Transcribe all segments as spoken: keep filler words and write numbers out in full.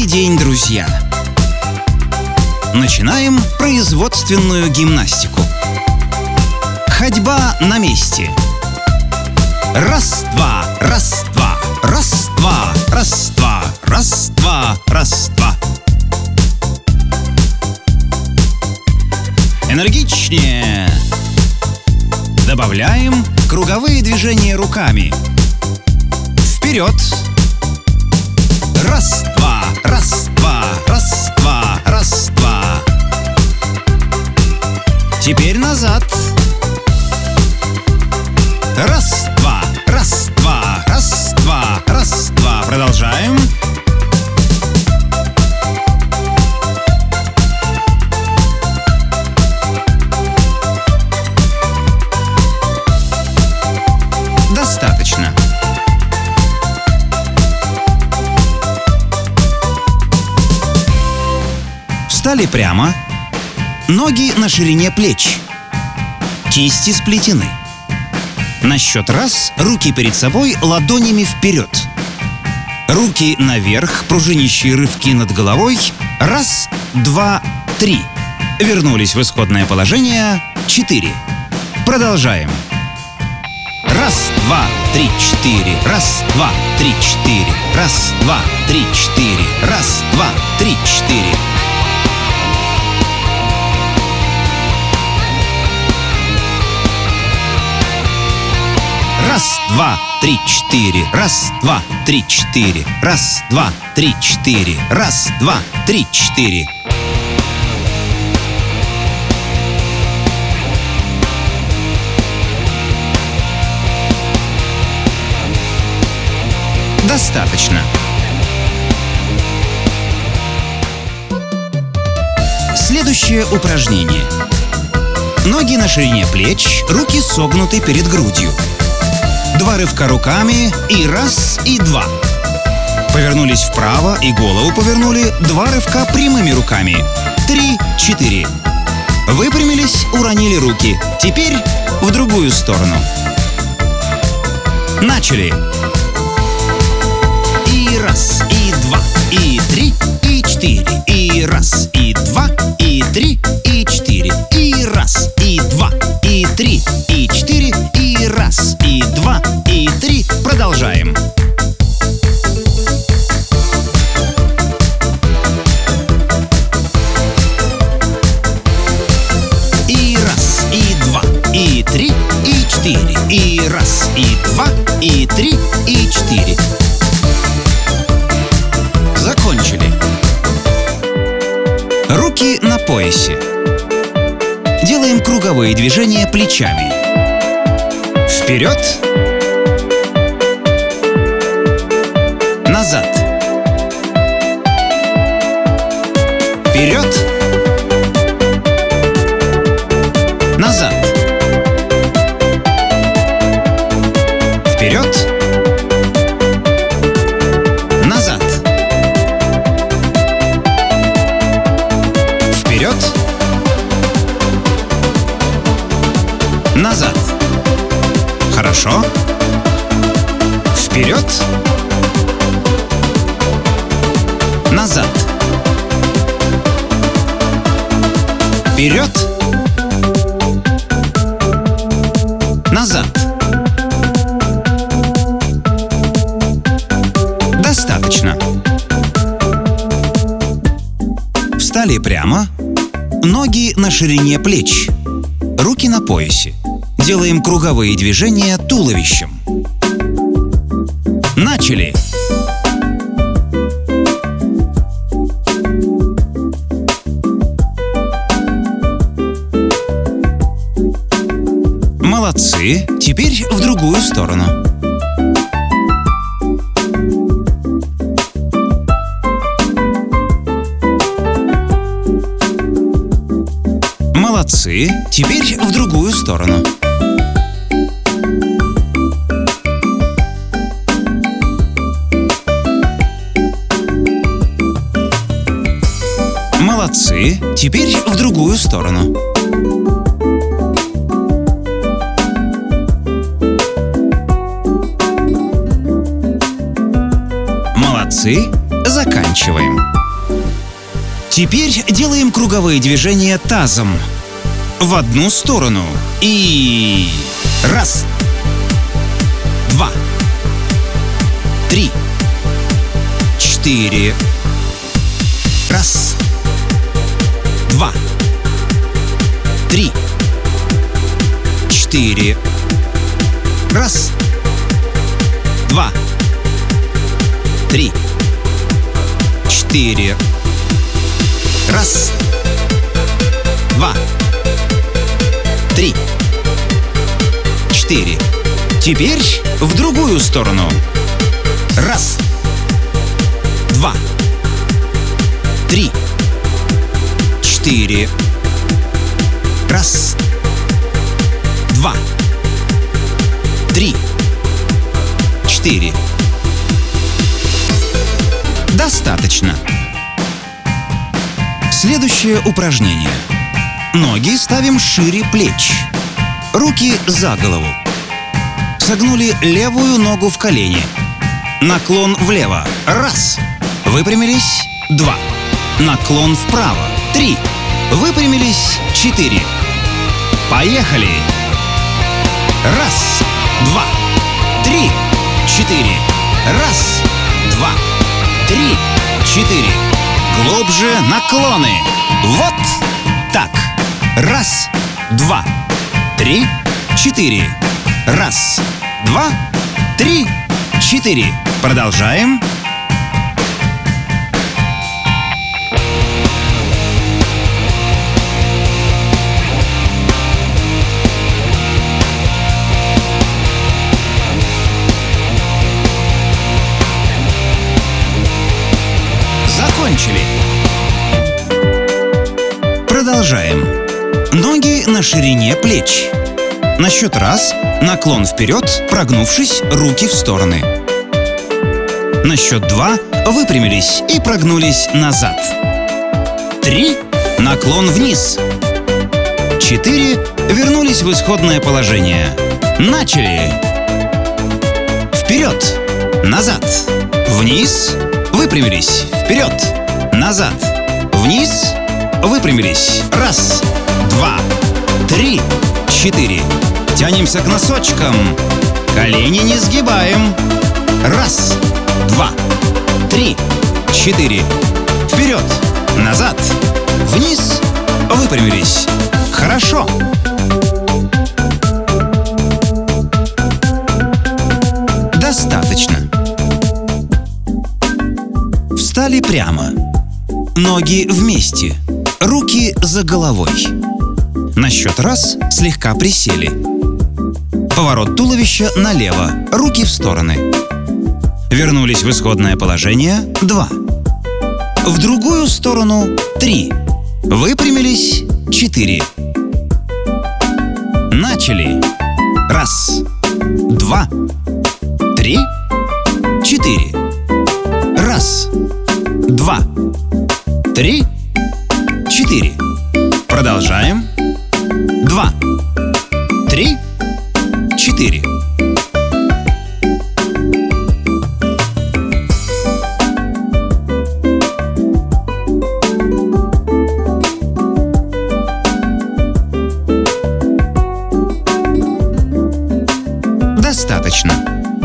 день, друзья! Начинаем производственную гимнастику. Ходьба на месте. Раз-два, раз-два, раз-два, раз-два, раз-два, раз-два. Энергичнее. Добавляем круговые движения руками. Вперед. Раз-два, раз-два, раз-два, раз-два. Теперь назад. Раз-два, раз-два, раз-два, раз-два. Продолжаем. Достаточно. Встали прямо. Ноги на ширине плеч. Кисти сплетены. На счет раз руки перед собой ладонями вперед. Руки наверх, пружинящие рывки над головой. Раз, два, три. Вернулись в исходное положение. Четыре. Продолжаем. Раз, два, три, четыре. Раз, два, три, четыре. Раз, два, три, четыре. Раз, два, три, четыре. Раз, два, три, четыре. Раз, два, три, четыре. Раз, два, три, четыре. Раз, два, три, четыре. Достаточно. Следующее упражнение. Ноги на ширине плеч, руки согнуты перед грудью. Два рывка руками и раз, и два. Повернулись вправо и голову повернули. Два рывка прямыми руками. Три, четыре. Выпрямились, уронили руки. Теперь в другую сторону. Начали. И раз, и два, и три, и четыре. И раз, и два, и три, и четыре. И раз, и два, и три, и четыре. И раз, и два, и три. Продолжаем. И раз, и два, и три, и четыре. И раз, и два, и три, и четыре. Закончили. Руки на поясе. Делаем круговые движения плечами. Вперед. Назад. Вперед. Назад. Вперед. Назад. Вперед. Назад. Хорошо. Вперед. Назад. Вперед. Назад. Достаточно. Встали прямо. Ноги на ширине плеч. Руки на поясе. Делаем круговые движения туловищем. Начали. Молодцы. Теперь в другую сторону. Молодцы. Теперь в другую сторону. Молодцы. Теперь в другую сторону. Молодцы. Заканчиваем. Теперь делаем круговые движения тазом. В одну сторону. И... раз, два, три, четыре. Раз, два, три, четыре. Раз, два, три, четыре. Раз, два, три, четыре. Теперь в другую сторону. Раз, два, три, четыре. Раз, два, три, четыре. Достаточно. Следующее упражнение. Ноги ставим шире плеч. Руки за голову. Согнули левую ногу в колени. Наклон влево. Раз. Выпрямились. Два. Наклон вправо. Три. Выпрямились. Четыре. Поехали. Раз. Два. Три. Четыре. Раз. Два. Три. Четыре. Глубже наклоны. Вот так. Раз, два, три, четыре. Раз, два, три, четыре. Продолжаем. Закончили. Продолжаем. Ноги на ширине плеч. На счет раз наклон вперед, прогнувшись, руки в стороны. На счет два выпрямились и прогнулись назад. Три. Наклон вниз. Четыре. Вернулись в исходное положение. Начали. Вперед. Назад. Вниз. Выпрямились. Вперед. Назад. Вниз. Выпрямились. Раз, два, три, четыре. Тянемся к носочкам. Колени не сгибаем. Раз, два, три, четыре. Вперед, назад, вниз. Выпрямились. Хорошо. Достаточно. Встали прямо. Ноги вместе. Руки за головой. На счет раз слегка присели. Поворот туловища налево, руки в стороны. Вернулись в исходное положение. Два. В другую сторону. Три. Выпрямились. Четыре. Начали. Раз, два, три, четыре. Раз, два, три, четыре. Продолжаем. Два, три, четыре. Достаточно.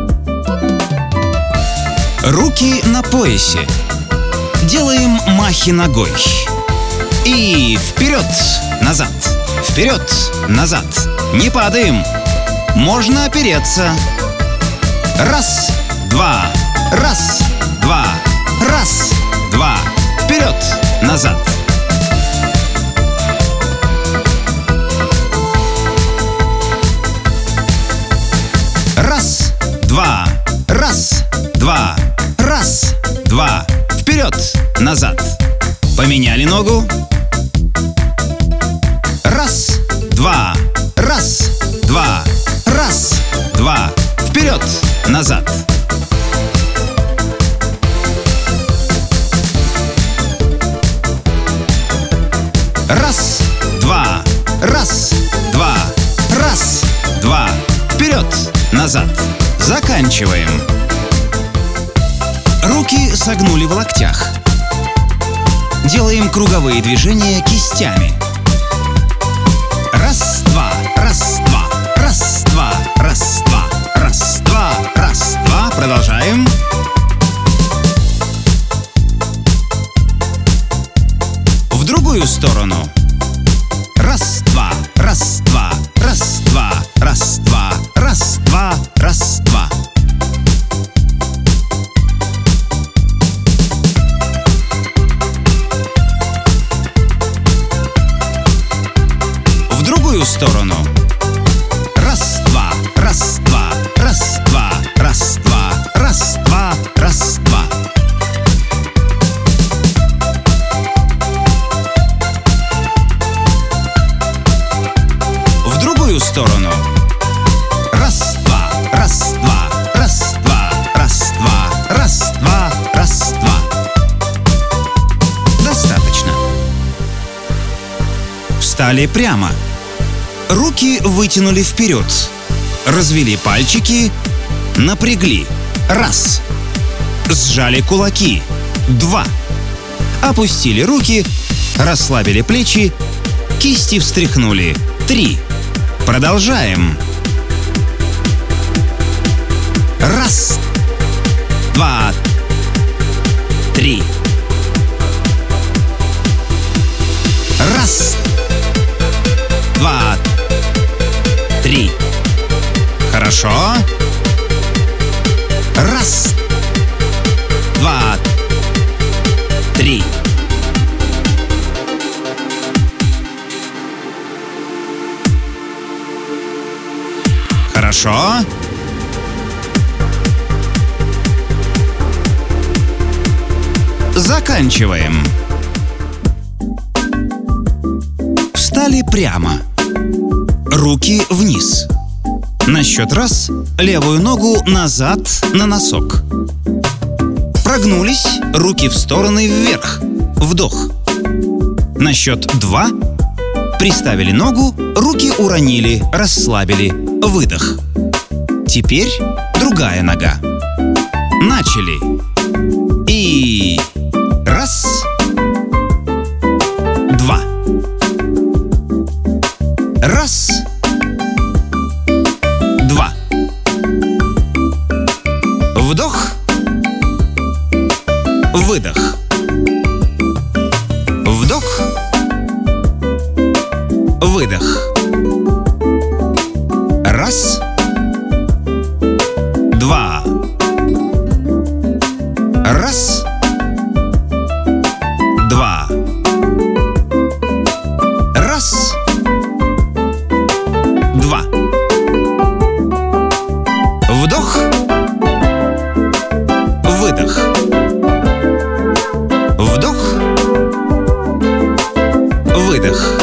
Руки на поясе. Делаем махи ногой. И вперед, назад, вперед, назад. Не падаем. Можно опереться. Раз, два, раз, два, раз, два. Вперед, назад. Раз, два, раз, два, раз, два. Вперед, назад. Поменяли ногу. Раз, два, раз, два, раз, два. Вперед, назад. Раз, два, раз, два, раз, два. Вперед, назад. Заканчиваем. Руки согнули в локтях. делаем круговые движения кистями. Раз, два, раз, два, раз, два, раз, два, раз, два, раз, два. Продолжаем. В другую сторону. Раз, два, раз, два, раз, два, раз, два, раз, два, раз, два. В другую сторону. Раз, два, раз, два, раз, два, раз, два, раз, два, раз, два. В другую сторону. Раз, два, раз, два, раз, два, раз, два, раз, два, раз, два. Достаточно. Встали прямо. Руки вытянули вперед. Развели пальчики. Напрягли. Раз. Сжали кулаки. Два. Опустили руки. Расслабили плечи. Кисти встряхнули. Три. Продолжаем. Раз. Два. Три. Раз. Два. Три. Хорошо. Раз. Два. Три. Хорошо. Заканчиваем. Встали прямо. Руки вниз. На счет раз левую ногу назад на носок. Прогнулись, руки в стороны вверх. Вдох. На счет два приставили ногу, руки уронили, расслабили. Выдох. Теперь другая нога. Начали. И раз, два. Раз, два. Вдох, выдох. Вдох, выдох. Раз, два. Раз, два. Раз, два. Вдох, выдох. Вдох, выдох.